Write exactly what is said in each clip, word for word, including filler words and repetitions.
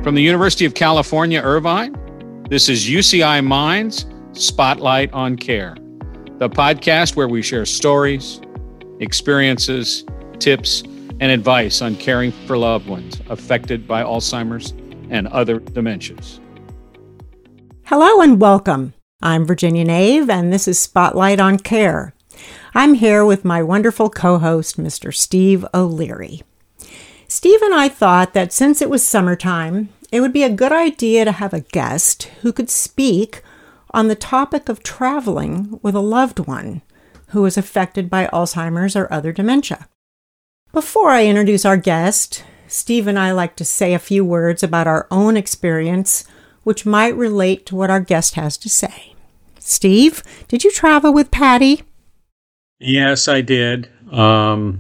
From the University of California, Irvine, this is U C I Minds Spotlight on Care, the podcast where we share stories, experiences, tips, and advice on caring for loved ones affected by Alzheimer's and other dementias. Hello and welcome. I'm Virginia Nave, and this is Spotlight on Care. I'm here with my wonderful co-host, Mister Steve O'Leary. Steve and I thought that since it was summertime, it would be a good idea to have a guest who could speak on the topic of traveling with a loved one who is affected by Alzheimer's or other dementia. Before I introduce our guest, Steve and I like to say a few words about our own experience, which might relate to what our guest has to say. Steve, did you travel with Patty? Yes, I did. Um,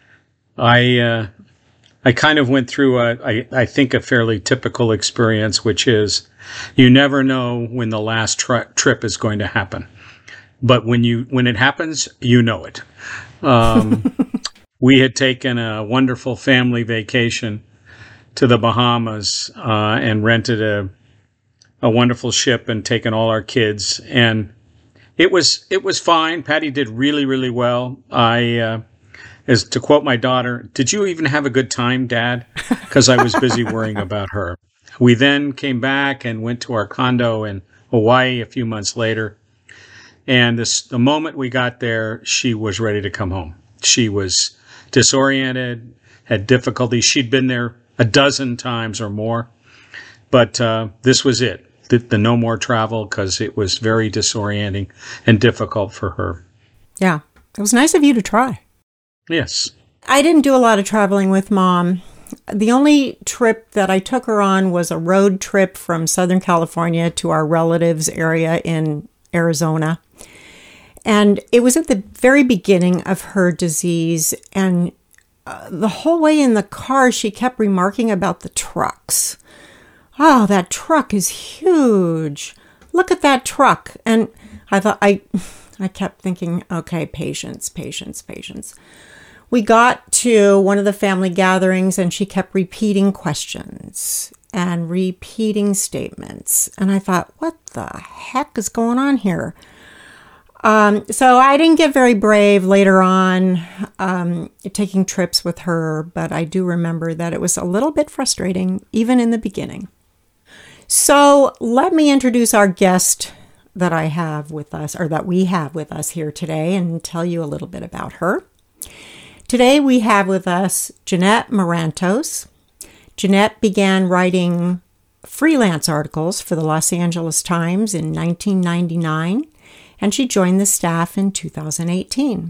I uh, I kind of went through, a, I, I think, a fairly typical experience, which is you never know when the last tri- trip is going to happen. But when you when it happens, you know it. Um, we had taken a wonderful family vacation to the Bahamas uh, and rented a a wonderful ship and taken all our kids, and it was it was fine. Patty did really, really well. I, uh, as to quote my daughter, "Did you even have a good time, Dad?" Because I was busy worrying about her. We then came back and went to our condo in Hawaii a few months later, and this, the moment we got there, she was ready to come home. She was disoriented, had difficulty. She'd been there a dozen times or more, but uh, this was it. The, the no more travel, because it was very disorienting and difficult for her. Yeah, it was nice of you to try. Yes. I didn't do a lot of traveling with Mom. The only trip that I took her on was a road trip from Southern California to our relatives' area in Arizona. And it was at the very beginning of her disease. And uh, the whole way in the car, she kept remarking about the trucks. Oh, that truck is huge. Look at that truck. And I thought, I I kept thinking, okay, patience, patience, patience. We got to one of the family gatherings and she kept repeating questions and repeating statements. And I thought, what the heck is going on here? Um, so I didn't get very brave later on um, taking trips with her, but I do remember that it was a little bit frustrating, even in the beginning. So let me introduce our guest that I have with us, or that we have with us here today, and tell you a little bit about her. Today we have with us Jeanette Marantos. Jeanette began writing freelance articles for the Los Angeles Times in nineteen ninety-nine, and she joined the staff in two thousand eighteen.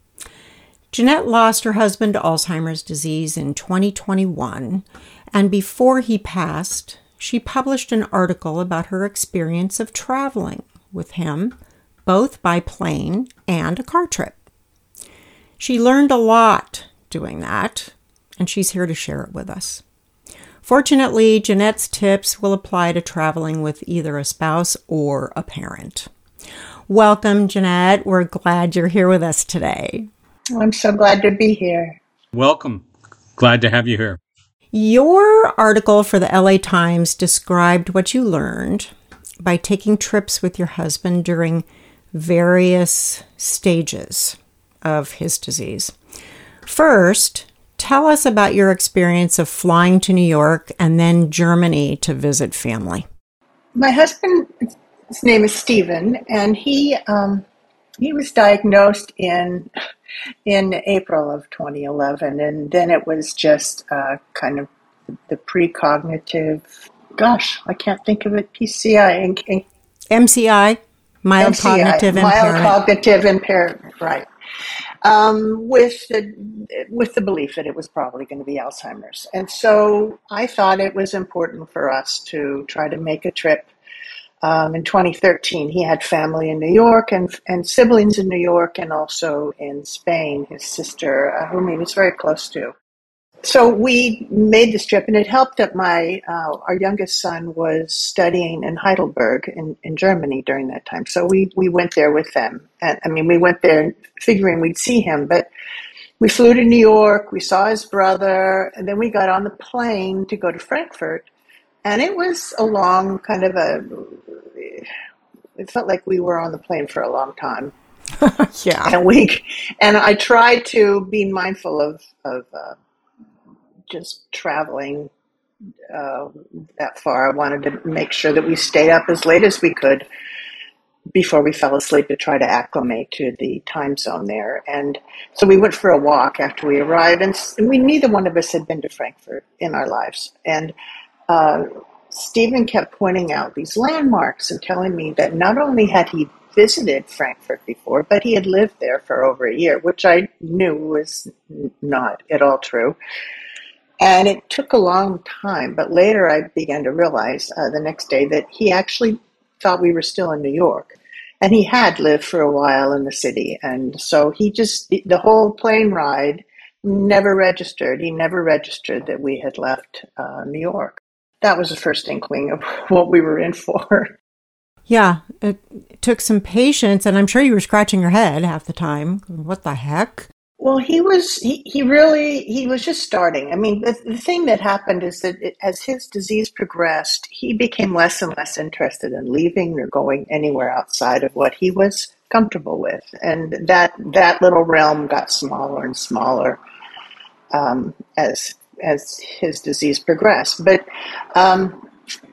Jeanette lost her husband to Alzheimer's disease in twenty twenty-one, and before he passed, she published an article about her experience of traveling with him, both by plane and a car trip. She learned a lot doing that, and she's here to share it with us. Fortunately, Jeanette's tips will apply to traveling with either a spouse or a parent. Welcome, Jeanette. We're glad you're here with us today. I'm so glad to be here. Welcome. Glad to have you here. Your article for the L A Times described what you learned by taking trips with your husband during various stages of his disease. First, tell us about your experience of flying to New York and then Germany to visit family. My husband, his name is Stephen, and he um, he was diagnosed in in April of twenty eleven, and then it was just uh, kind of the precognitive, gosh, I can't think of it, P C I. In, in, M C I, mild M C I, cognitive mild impairment. Mild cognitive impairment, right. Um, with the with the belief that it was probably going to be Alzheimer's. And so I thought it was important for us to try to make a trip. Um, in twenty thirteen, he had family in New York and and siblings in New York and also in Spain, his sister, uh, whom he was very close to. So we made this trip, and it helped that my uh, our youngest son was studying in Heidelberg in, in Germany during that time. So we, we went there with them. And I mean, we went there figuring we'd see him, but we flew to New York, we saw his brother, and then we got on the plane to go to Frankfurt And it was a long kind of a, it felt like we were on the plane for a long time. Yeah. And we, and I tried to be mindful of, of uh, just traveling uh, that far. I wanted to make sure that we stayed up as late as we could before we fell asleep to try to acclimate to the time zone there. And so we went for a walk after we arrived, and we neither one of us had been to Frankfurt in our lives. And uh, Stephen kept pointing out these landmarks and telling me that not only had he visited Frankfurt before, but he had lived there for over a year, which I knew was not at all true. And it took a long time, but later I began to realize uh, the next day that he actually thought we were still in New York. And he had lived for a while in the city. And so he just, the whole plane ride never registered. He never registered that we had left uh, New York. That was the first inkling of what we were in for. Yeah, it took some patience, and I'm sure you were scratching your head half the time. What the heck? Well, he was, he, he really, he was just starting. I mean, the, the thing that happened is that it, as his disease progressed, he became less and less interested in leaving or going anywhere outside of what he was comfortable with. And that, that little realm got smaller and smaller um, as, as his disease progressed. But um,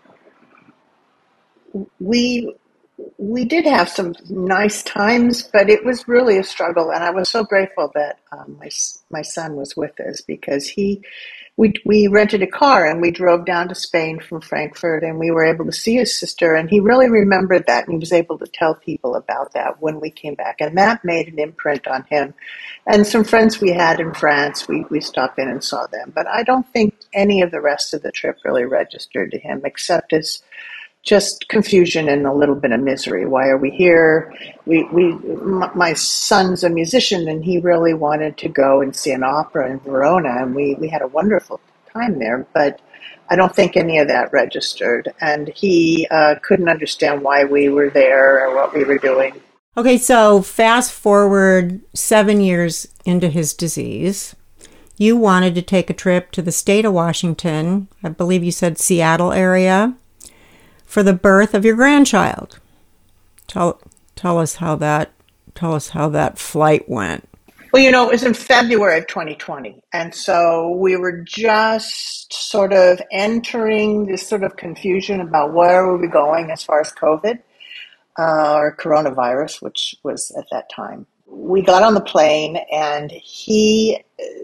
we, we did have some nice times, but it was really a struggle. And I was so grateful that um, my my son was with us, because he, we we rented a car and we drove down to Spain from Frankfurt, and we were able to see his sister. And he really remembered that, and he was able to tell people about that when we came back. And that made an imprint on him. And some friends we had in France, we, we stopped in and saw them. But I don't think any of the rest of the trip really registered to him, except as just confusion and a little bit of misery. Why are we here? We, we, my son's a musician, and he really wanted to go and see an opera in Verona, and we, we had a wonderful time there, but I don't think any of that registered, and he uh, couldn't understand why we were there or what we were doing. Okay, so fast forward seven years into his disease. You wanted to take a trip to the state of Washington, I believe you said Seattle area, for the birth of your grandchild. Tell tell us how that tell us how that flight went. Well, you know, it was in February of twenty twenty, and so we were just sort of entering this sort of confusion about where were we going as far as COVID uh, or coronavirus, which was at that time. We got on the plane, and he.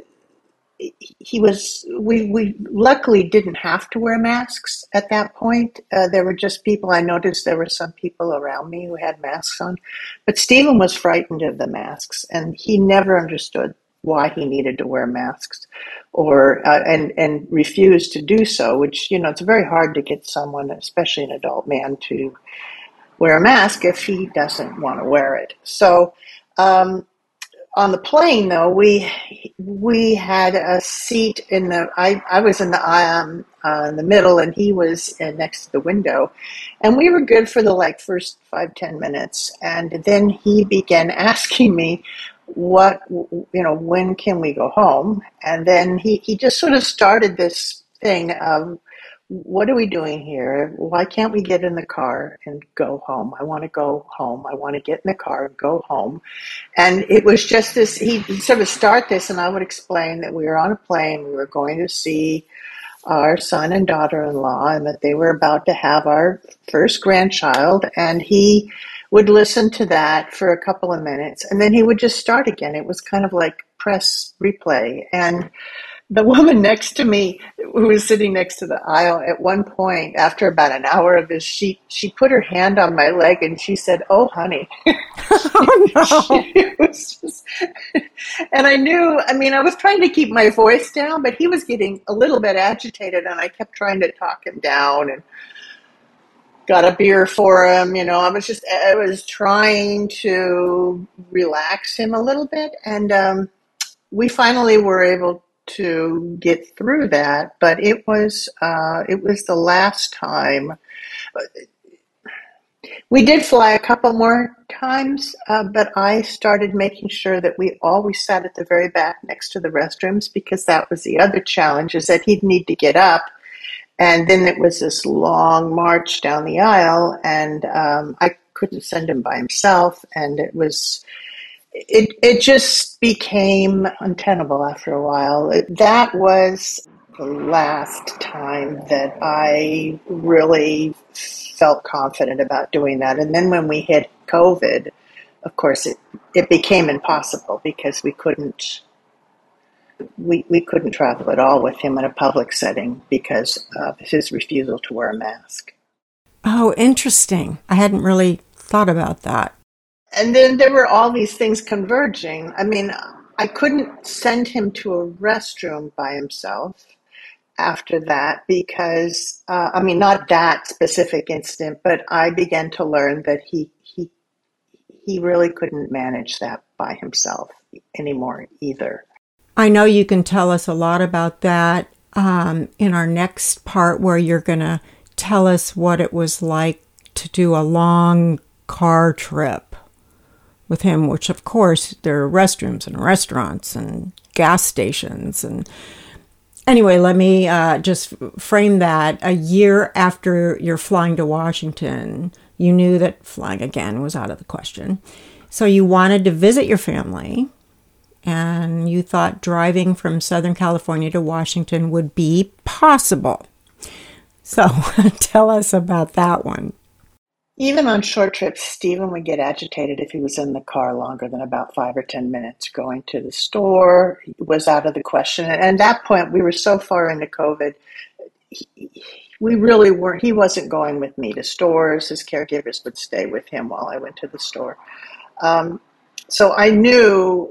He was, we, we luckily didn't have to wear masks at that point. Uh, there were just people, I noticed there were some people around me who had masks on. But Stephen was frightened of the masks, and he never understood why he needed to wear masks or uh, and, and refused to do so, which, you know, it's very hard to get someone, especially an adult man, to wear a mask if he doesn't want to wear it. So, um, on the plane, though, we we had a seat in the. I, I was in the um uh, in the middle, and he was uh, next to the window, and we were good for the like first five ten minutes, and then he began asking me, "What you know? When can we go home?" And then he he just sort of started this thing of, what are we doing here? Why can't we get in the car and go home? I want to go home. I want to get in the car and go home. And it was just this, he'd sort of start this, and I would explain that we were on a plane, we were going to see our son and daughter-in-law, and that they were about to have our first grandchild. And he would listen to that for a couple of minutes, and then he would just start again. It was kind of like press replay. And the woman next to me, who was sitting next to the aisle, at one point, after about an hour of this, she she put her hand on my leg and she said, "Oh, honey." Oh, no. It was just, and I knew, I mean, I was trying to keep my voice down, but he was getting a little bit agitated, and I kept trying to talk him down and got a beer for him. You know, I was just, I was trying to relax him a little bit. And um, we finally were able to get through that, but it was uh, it was the last time. We did fly a couple more times, uh, but I started making sure that we always sat at the very back next to the restrooms, because that was the other challenge, is that he'd need to get up And then it was this long march down the aisle, and um, I couldn't send him by himself, and it was it it just became untenable after a while. It, that was the last time that I really felt confident about doing that. And then when we hit COVID, of course, it, it became impossible because we couldn't we, we couldn't travel at all with him in a public setting because of his refusal to wear a mask. Oh, interesting. I hadn't really thought about that. And then there were all these things converging. I mean, I couldn't send him to a restroom by himself after that because, uh, I mean, not that specific incident, but I began to learn that he, he, he really couldn't manage that by himself anymore either. I know you can tell us a lot about that um, in our next part where you're going to tell us what it was like to do a long car trip with him, which of course there are restrooms and restaurants and gas stations. And anyway, let me uh, just frame that. A year after you're flying to Washington, you knew that flying again was out of the question. So you wanted to visit your family, and you thought driving from Southern California to Washington would be possible. So tell us about that one. Even on short trips, Stephen would get agitated if he was in the car longer than about five or ten minutes. Going to the store was out of the question. And at that point, we were so far into COVID, he, we really weren't, he wasn't going with me to stores. His caregivers would stay with him while I went to the store. Um, so I knew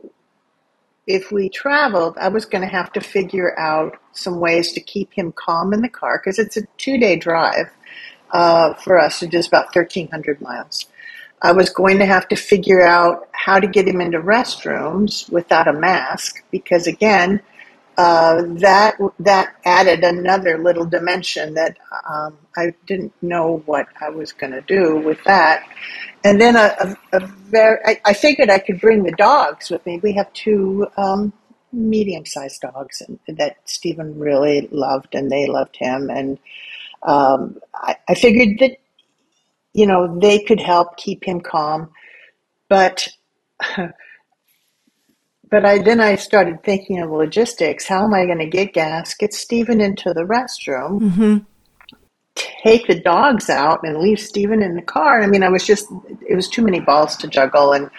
if we traveled, I was going to have to figure out some ways to keep him calm in the car because it's a two-day drive uh, for us. It is about thirteen hundred miles. I was going to have to figure out how to get him into restrooms without a mask because, again, uh, that that added another little dimension that um, I didn't know what I was going to do with that. And then a, a, a very, I, I figured I could bring the dogs with me. We have two um, medium-sized dogs and, that Stephen really loved, and they loved him. And um, I, I figured that, you know, they could help keep him calm. But but I then I started thinking of logistics. How am I going to get gas, get Stephen into the restroom, Mm-hmm. take the dogs out and leave Stephen in the car? I mean, I was just, it was too many balls to juggle. And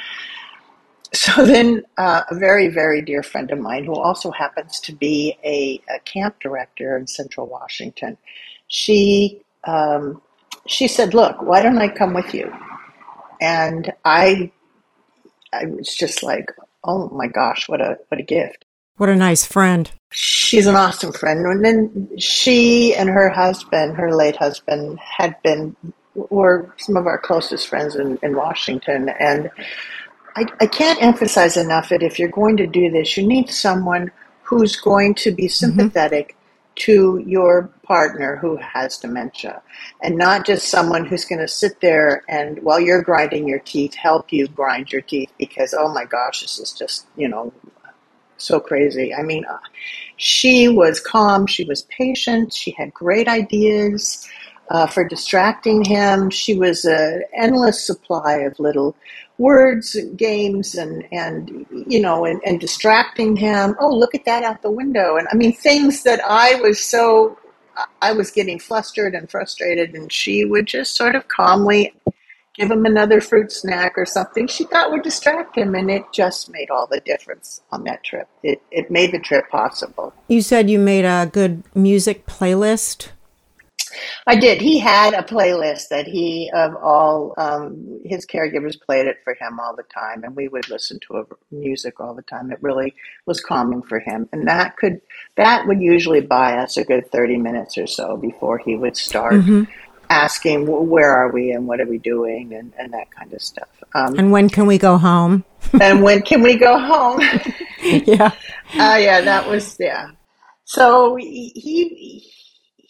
so then uh, a very, very dear friend of mine who also happens to be a, a camp director in Central Washington, she um, she said, look, why don't I come with you? And I I was just like, oh my gosh, what a what a gift. What a nice friend. She's an awesome friend. And then she and her husband, her late husband, had been, were some of our closest friends in, in Washington. And I, I can't emphasize enough that if you're going to do this, you need someone who's going to be sympathetic mm-hmm. to your partner who has dementia, and not just someone who's going to sit there and, while you're grinding your teeth, help you grind your teeth because, oh my gosh, this is just, you know, so crazy. I mean, uh, she was calm, she was patient, she had great ideas uh, for distracting him. She was an endless supply of little words, games, and, and you know, and, and distracting him. Oh, look at that out the window. And I mean, things that I was so, I was getting flustered and frustrated, and she would just sort of calmly give him another fruit snack or something she thought would distract him, and it just made all the difference on that trip. It it made the trip possible. You said you made a good music playlist? I did. He had a playlist that he, of all, um, his caregivers played it for him all the time, and we would listen to a, music all the time. It really was calming for him, and that could that would usually buy us a good thirty minutes or so before he would start mm-hmm. asking, well, where are we and what are we doing, and, and that kind of stuff. Um, and when can we go home? and when can we go home? yeah. Uh, yeah, that was, yeah. So he,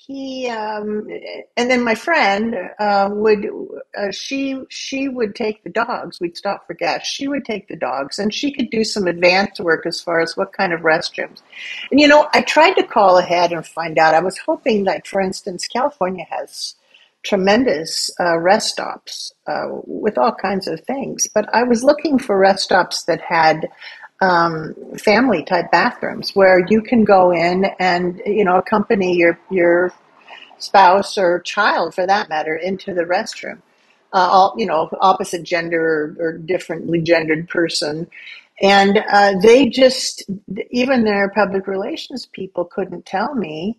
he um, and then my friend uh, would uh, she she would take the dogs. We'd stop for gas. She would take the dogs, and she could do some advanced work as far as what kind of restrooms. And you know, I tried to call ahead and find out. I was hoping that, for instance, California has tremendous uh, rest stops uh, with all kinds of things, but I was looking for rest stops that had um, family type bathrooms where you can go in and, you know, accompany your your spouse or child, for that matter, into the restroom. Uh, all, you know, opposite gender or, or differently gendered person. And uh, they just, even their public relations people couldn't tell me.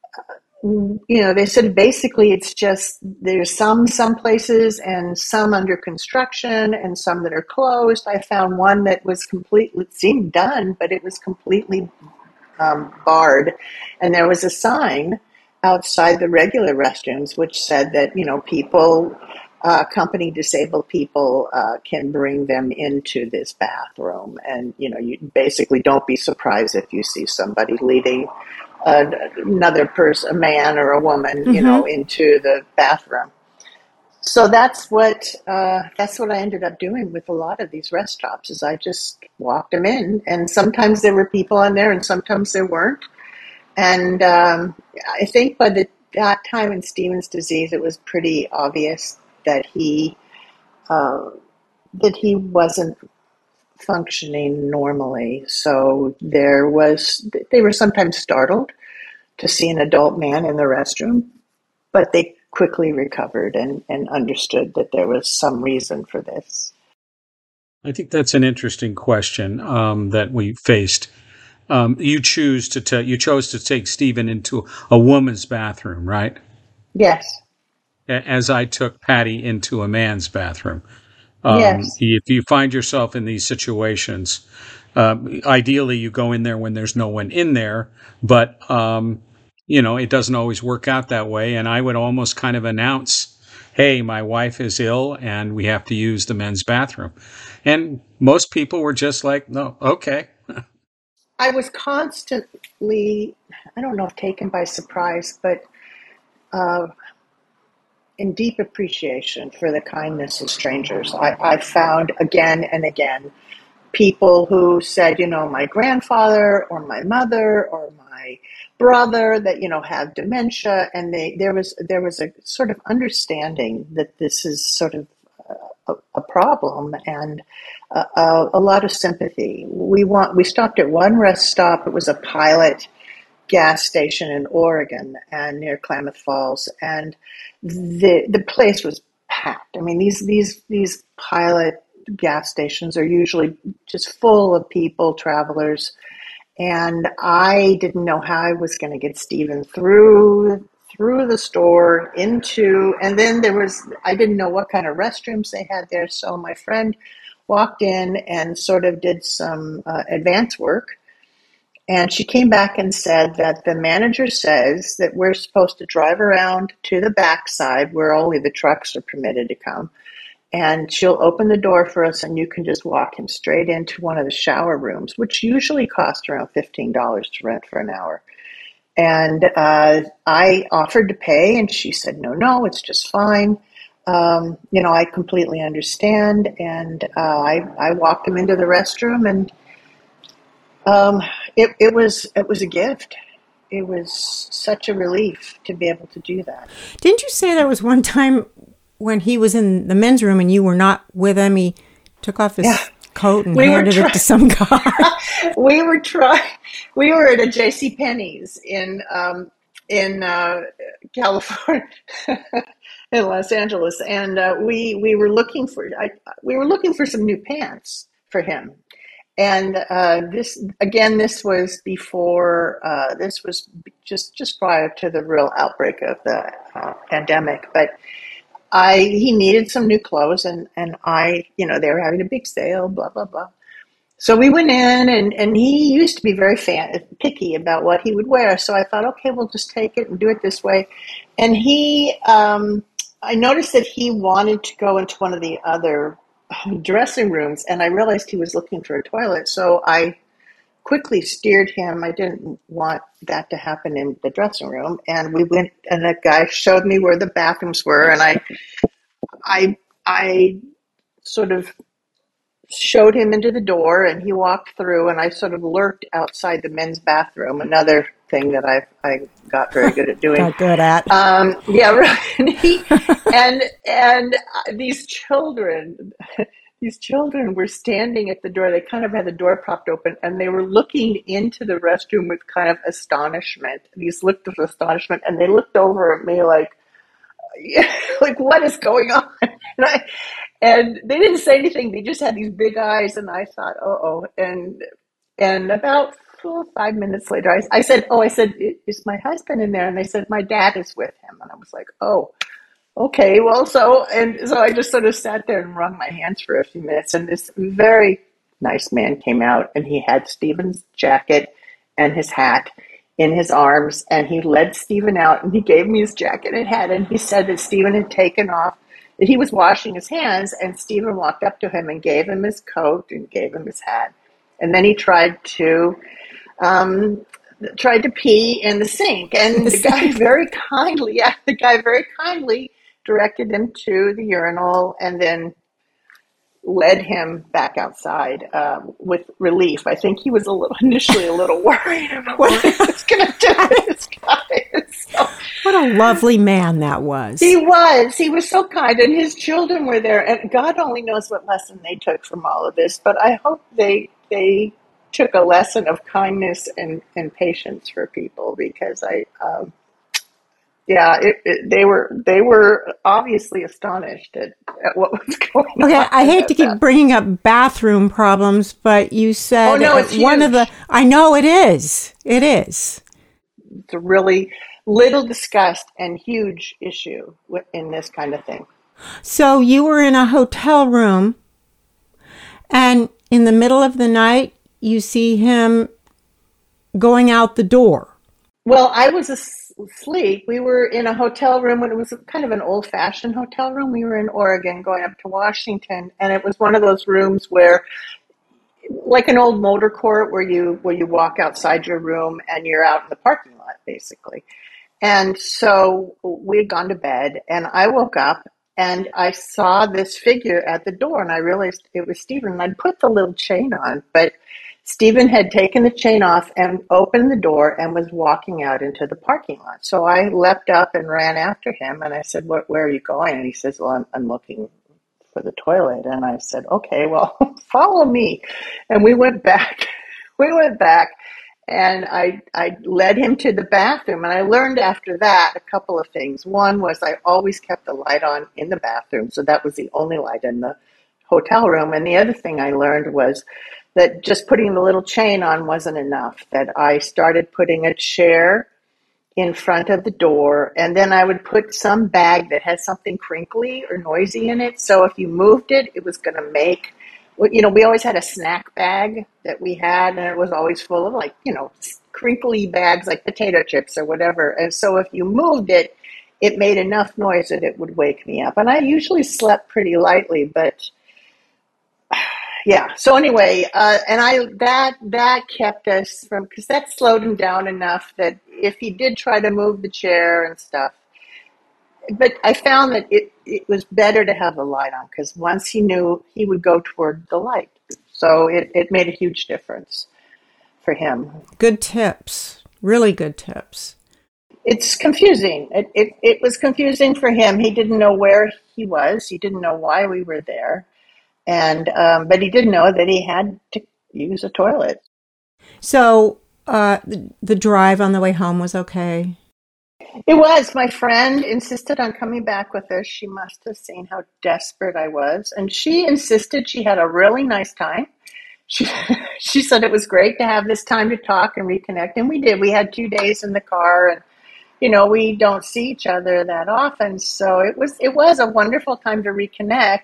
You know, they said basically it's just there's some some places and some under construction and some that are closed. I found one that was completely, it seemed done, but it was completely um, barred. And there was a sign outside the regular restrooms which said that, you know, people, uh, company disabled people uh, can bring them into this bathroom. And, you know, you basically don't be surprised if you see somebody leading uh, another person, a man or a woman, you know, Mm-hmm. into the bathroom. So that's what uh, that's what I ended up doing with a lot of these rest stops. Is I just walked them in, and sometimes there were people in there, and sometimes there weren't. And um, I think by the that time in Stevens disease, it was pretty obvious that he uh, that he wasn't functioning normally. So there was they were sometimes startled to see an adult man in the restroom, but they quickly recovered and, and understood that there was some reason for this. I think that's an interesting question um, that we faced. Um, you choose to ta- you chose to take Stephen into a woman's bathroom, right? Yes, A- As I took Patty into a man's bathroom. Um, yes. if you find yourself in these situations, um, ideally you go in there when there's no one in there, but um, you know it doesn't always work out that way. And I would almost kind of announce, "Hey, my wife is ill, and we have to use the men's bathroom." And most people were just like, "No, okay." I was constantly, I don't know if taken by surprise, but uh, in deep appreciation for the kindness of strangers. I, I found again and again people who said, you know, my grandfather or my mother or my brother that, you know, have dementia, and they there was there was a sort of understanding that this is sort of a, a problem, and a, a, a lot of sympathy. We want we stopped at one rest stop. It was a pilot gas station in Oregon and near Klamath Falls, and the the place was packed. I mean, these these these pilot gas stations are usually just full of people, travelers, and I didn't know how I was going to get Stephen through through the store into, and then there was I didn't know what kind of restrooms they had there, so my friend walked in and sort of did some uh, advance work, and she came back and said that the manager says that we're supposed to drive around to the backside where only the trucks are permitted to come. And she'll open the door for us, and you can just walk him straight into one of the shower rooms, which usually cost around fifteen dollars to rent for an hour. And uh, I offered to pay, and she said, no, no, it's just fine. Um, you know, I completely understand. And uh, I, I walked him into the restroom, and um, it, it was it was a gift. It was such a relief to be able to do that. Didn't you say there was one time when he was in the men's room and you were not with him? He took off his Yeah, coat and we were handed it try- to some guy. we were trying. We were at a J C Penney's in um, in uh, California, in Los Angeles, and uh, we we were looking for I, we were looking for some new pants for him. And uh, this again, this was before. Uh, this was just just prior to the real outbreak of the uh, pandemic. But I he needed some new clothes, and and I, you know, they were having a big sale, blah blah blah. So we went in, and and he used to be very fan, picky about what he would wear. So I thought, okay, we'll just take it and do it this way. And he, um, I noticed that he wanted to go into one of the other dressing rooms, and I realized he was looking for a toilet. So I quickly steered him. I didn't want that to happen in the dressing room. And we went, and the guy showed me where the bathrooms were. And I, I, I sort of showed him into the door, and he walked through, and I sort of lurked outside the men's bathroom. Another thing that I I got very good at doing. Got good at. Um, yeah, right. And, he, and and these children, these children were standing at the door. They kind of had the door propped open, and they were looking into the restroom with kind of astonishment. These looked of astonishment, and they looked over at me like, like, what is going on? And I, and they didn't say anything. They just had these big eyes, and I thought, oh, oh. And and about four, five minutes later, I, I said, oh, I said, is my husband in there? And they said, my dad is with him. And I was like, oh, okay, well, so, and so I just sort of sat there and wrung my hands for a few minutes. And this very nice man came out, and he had Stephen's jacket and his hat in his arms, and he led Stephen out, and he gave me his jacket and hat, and he said that Stephen had taken off, that he was washing his hands, and Stephen walked up to him and gave him his coat and gave him his hat. And then he tried to um, tried to pee in the sink, and the guy very kindly, yeah, the guy very kindly directed him to the urinal, and then led him back outside um, with relief. I think he was a little initially a little worried about what he was going to do with this guy. So, what a lovely man that was. He was. He was so kind, and his children were there. And God only knows what lesson they took from all of this. But I hope they they took a lesson of kindness and, and patience for people, because I. Um, Yeah, it, it, they were they were obviously astonished at, at what was going on. Okay, I hate to keep bringing up bathroom problems, but you said oh, no, it's one huge. of the. I know it is. It is. It's a really little discussed and huge issue in this kind of thing. So you were in a hotel room, and in the middle of the night, you see him going out the door. Well, I was asleep. We were in a hotel room, and it was kind of an old-fashioned hotel room. We were in Oregon going up to Washington, and it was one of those rooms where, like an old motor court, where you where you walk outside your room and you're out in the parking lot, basically. And so we had gone to bed, and I woke up, and I saw this figure at the door, and I realized it was Stephen. And I'd put the little chain on, but Stephen had taken the chain off and opened the door and was walking out into the parking lot. So I leapt up and ran after him, and I said, "What? Where are you going?" And he says, "Well, I'm, I'm looking for the toilet." And I said, "Okay, well, follow me." And we went back. We went back, and I I led him to the bathroom. And I learned after that a couple of things. One was I always kept the light on in the bathroom, so that was the only light in the hotel room. And the other thing I learned was that just putting the little chain on wasn't enough, that I started putting a chair in front of the door, and then I would put some bag that has something crinkly or noisy in it. So if you moved it, it was going to make, you know, we always had a snack bag that we had, and it was always full of, like, you know, crinkly bags like potato chips or whatever. And so if you moved it, it made enough noise that it would wake me up. And I usually slept pretty lightly, but yeah. So anyway, uh, and I that that kept us from, because that slowed him down enough that if he did try to move the chair and stuff, but I found that it, it was better to have the light on, because once he knew, he would go toward the light. So it, it made a huge difference for him. Good tips. Really good tips. It's confusing. It, it it was confusing for him. He didn't know where he was. He didn't know why we were there. And um, but he did know that he had to use a toilet. So uh, the, the drive on the way home was okay? It was. My friend insisted on coming back with us. She must have seen how desperate I was. And she insisted. She had a really nice time. She, she said it was great to have this time to talk and reconnect. And we did. We had two days in the car, and, you know, we don't see each other that often. So it was it was a wonderful time to reconnect.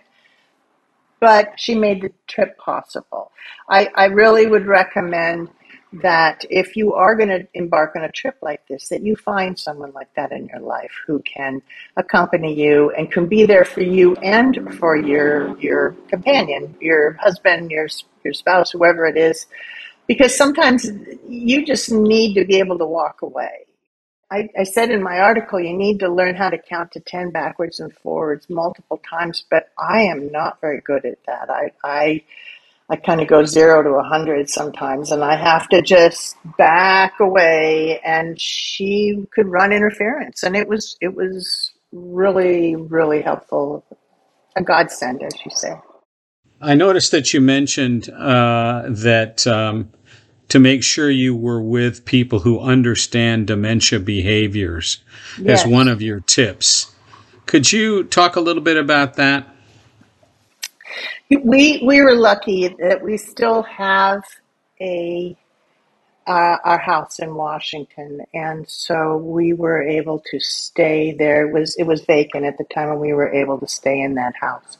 But she made the trip possible. I, I really would recommend that if you are going to embark on a trip like this, that you find someone like that in your life who can accompany you and can be there for you and for your your companion, your husband, your your spouse, whoever it is, because sometimes you just need to be able to walk away. I, I said in my article, you need to learn how to count to ten backwards and forwards multiple times, but I am not very good at that. I, I, I kind of go zero to a hundred sometimes, and I have to just back away. And she could run interference, and it was it was really really helpful, a godsend, as you say. I noticed that you mentioned uh, that. Um, to make sure you were with people who understand dementia behaviors Yes. as one of your tips. Could you talk a little bit about that? We we were lucky that we still have a uh, our house in Washington, and so we were able to stay there. It was it was vacant at the time, and we were able to stay in that house.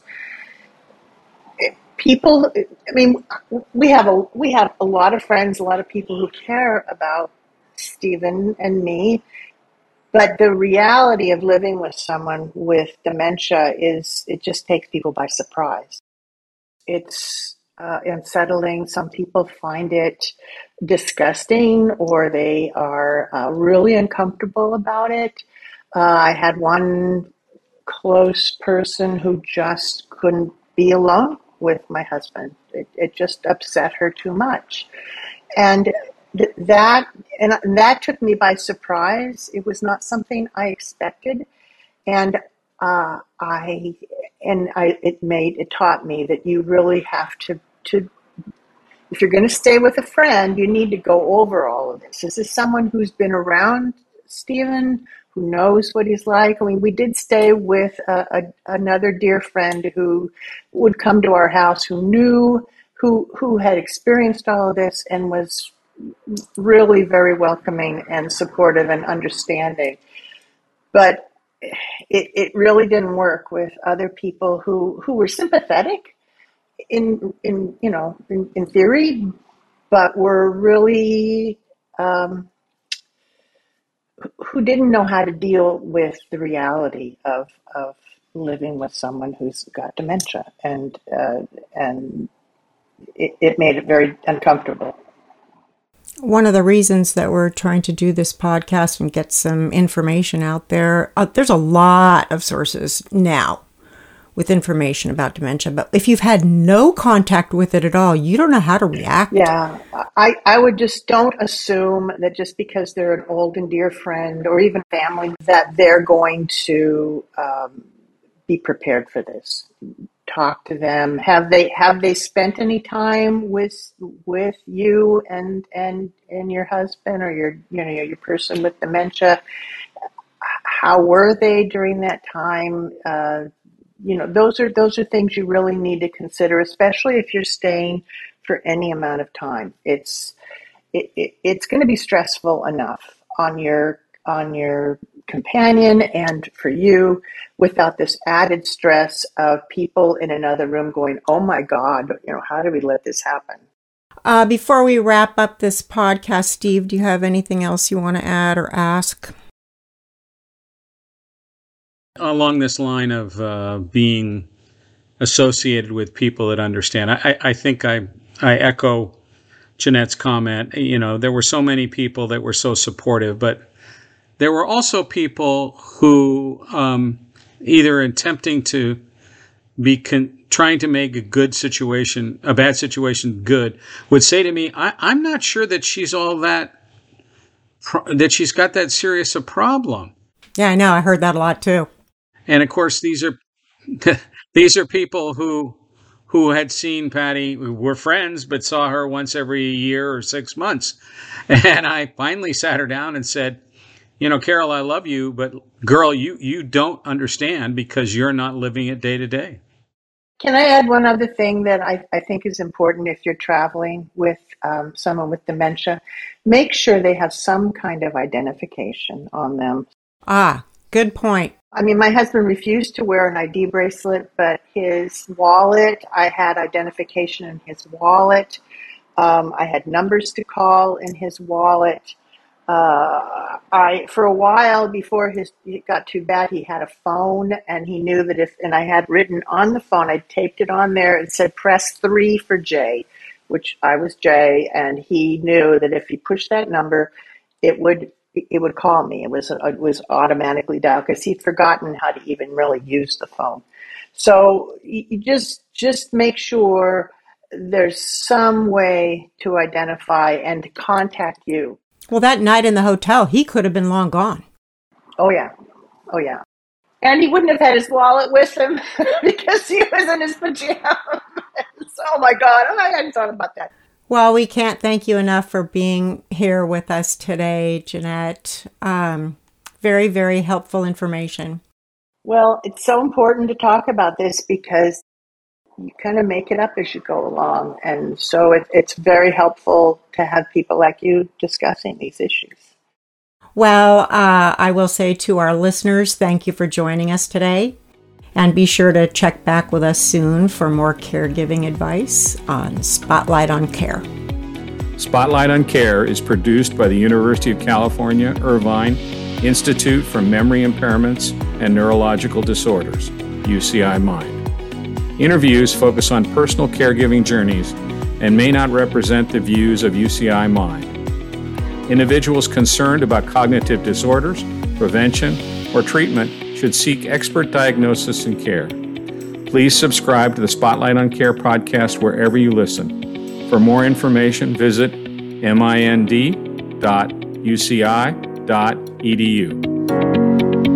People, I mean, we have a we have a lot of friends, a lot of people who care about Stephen and me, but the reality of living with someone with dementia is it just takes people by surprise. It's uh, unsettling. Some people find it disgusting, or they are uh, really uncomfortable about it. Uh, I had one close person who just couldn't be alone with my husband. It, it just upset her too much. And th- that and that took me by surprise. It was not something I expected. And uh, I and I it made it taught me that you really have to to if you're going to stay with a friend, you need to go over all of this. This is someone who's been around Stephen, who knows what he's like. I mean, we did stay with a, a, another dear friend who would come to our house, who knew, who who had experienced all of this, and was really very welcoming and supportive and understanding. But it, it really didn't work with other people who, who were sympathetic in in you know in, in theory, but were really um, who didn't know how to deal with the reality of of living with someone who's got dementia, and uh, and it, it made it very uncomfortable. One of the reasons that we're trying to do this podcast and get some information out there, uh, there's a lot of sources now with information about dementia, but if you've had no contact with it at all, you don't know how to react. Yeah, I, I would just don't assume that just because they're an old and dear friend or even family that they're going to um, be prepared for this. Talk to them. Have they have they spent any time with with you and and and your husband or your you know your person with dementia? How were they during that time? Uh, you know, those are those are things you really need to consider, especially if you're staying for any amount of time. It's it, it, it's going to be stressful enough on your on your companion and for you, without this added stress of people in another room going, "Oh my God, you know, how did we let this happen?" Uh, before we wrap up this podcast, Steve, do you have anything else you want to add or ask? Along this line of uh, being associated with people that understand, I, I think I I echo Jeanette's comment. You know, there were so many people that were so supportive, but there were also people who um, either attempting to be con- trying to make a good situation, a bad situation good, would say to me, I, I'm not sure that she's all that, pro- that she's got that serious a problem. Yeah, I know. I heard that a lot too. And of course, these are these are people who who had seen Patty, who were friends, but saw her once every year or six months. And I finally sat her down and said, you know, Carol, I love you, but girl, you you don't understand because you're not living it day to day. Can I add one other thing that I, I think is important if you're traveling with um, someone with dementia? Make sure they have some kind of identification on them. Ah, good point. I mean, my husband refused to wear an I D bracelet, but his wallet, I had identification in his wallet. Um, I had numbers to call in his wallet. Uh, I for a while before his it got too bad, he had a phone, and he knew that if and I had written on the phone, I taped it on there and said press three for Jay, which I was J, and he knew that if he pushed that number, it would it would call me. It was it was automatically dialed because he'd forgotten how to even really use the phone. So you just just make sure there's some way to identify and to contact you. Well, that night in the hotel, he could have been long gone. Oh, yeah. Oh, yeah. And he wouldn't have had his wallet with him because he was in his pajamas. Oh, my God. I hadn't thought about that. Well, we can't thank you enough for being here with us today, Jeanette. Um, very, very helpful information. Well, it's so important to talk about this because you kind of make it up as you go along. And so it, it's very helpful to have people like you discussing these issues. Well, uh, I will say to our listeners, thank you for joining us today. And be sure to check back with us soon for more caregiving advice on Spotlight on Care. Spotlight on Care is produced by the University of California, Irvine Institute for Memory Impairments and Neurological Disorders, U C I Mind. Interviews focus on personal caregiving journeys and may not represent the views of U C I Mind. Individuals concerned about cognitive disorders, prevention, or treatment should seek expert diagnosis and care. Please subscribe to the Spotlight on Care podcast wherever you listen. For more information, visit mind dot u c i dot e d u.